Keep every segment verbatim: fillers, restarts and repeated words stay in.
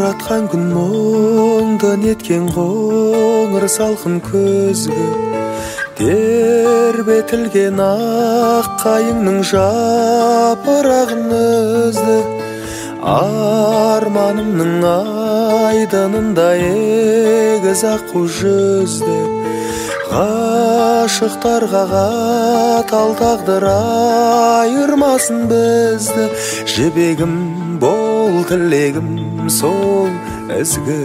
жаратқан күн мұңды неткен қоңыр салқын көзге тербетілген ақ қайыңның жапырағын үзді. Арманымның айдынында егіз аққу жүзді. Ғашықтарға қатал тағдыр айырмасын бізді. Жібегім бол, тілегім сол ізгі.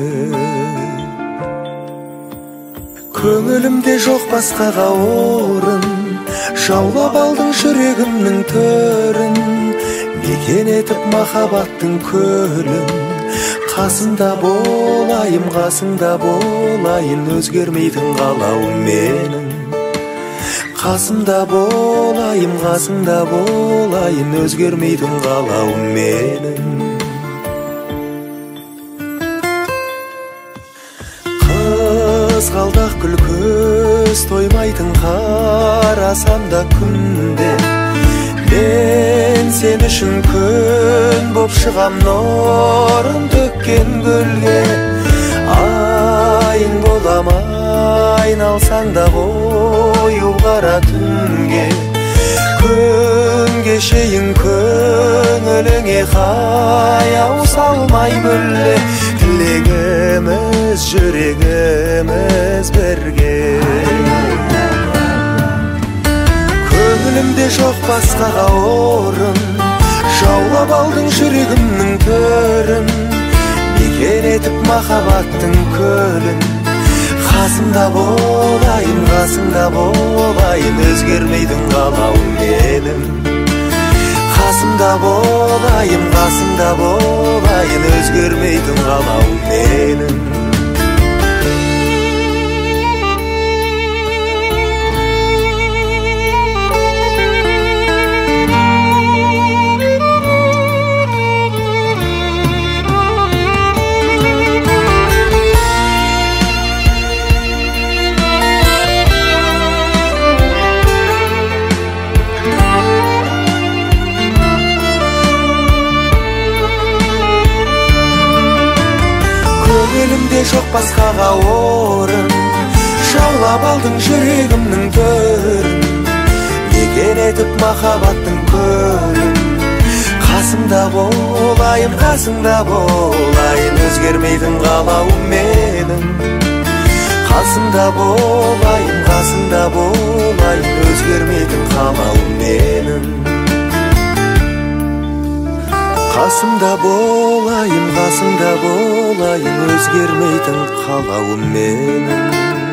Көңілімде жоқ басқаға орын, жаулап алдың жүрегімнің төрін. Мекен етіп махаббаттың көлін, қасында болайым, қасында болайын, өзгермейтін қалауым менің. Қасында болайым, қасында болайын, өзгермейтін қалауым менің. Қызғалдақ гүл көз тоймайтын, қарасам да күнде. Мен сен үшін күн боп шығам, нұрын төккен гүлге. Айың болам, айналсаң да қою қара түнге. Күн кешейін көңіліңе қаяу салмай мүлде. Тілегіміз, жүрегіміз бірге. Көңілімде жоқ басқаға орын, жаулап алдың жүрегімнің төрін. Мекен етіп махаббаттың көлін, қасымда болайын, қасымда болайын, өзгермейтін қалауым менің. Қасымда болайын, қасымда болайын, өзгермейтін қалауым менің. Көңілімде жоқ басқаға орын, жаулап алдың жүрегімнің төрін. Мекен етіп махаббаттың көлін, қасымда болайын, қасымда болайын, өзгермейтін қалауым менің. Қасымда болайын, қасымда болайын, өзгермейтін қалауым менің. Қасымда болайын, қасымда болайын, өзгермейтін қалауым менің.